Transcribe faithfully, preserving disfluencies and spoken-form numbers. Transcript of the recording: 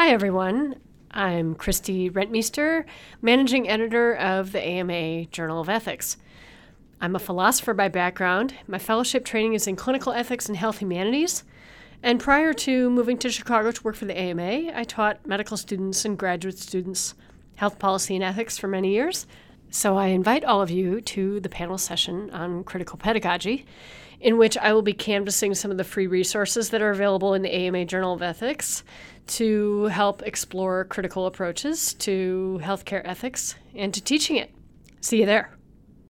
Hi, everyone. I'm Christy Rentmeester, Managing Editor of the A M A Journal of Ethics. I'm a philosopher by background. My fellowship training is in clinical ethics and health humanities. And prior to moving to Chicago to work for the A M A, I taught medical students and graduate students health policy and ethics for many years. So I invite all of you to the panel session on critical pedagogy, in which I will be canvassing some of the free resources that are available in the A M A Journal of Ethics to help explore critical approaches to healthcare ethics and to teaching it. See you there.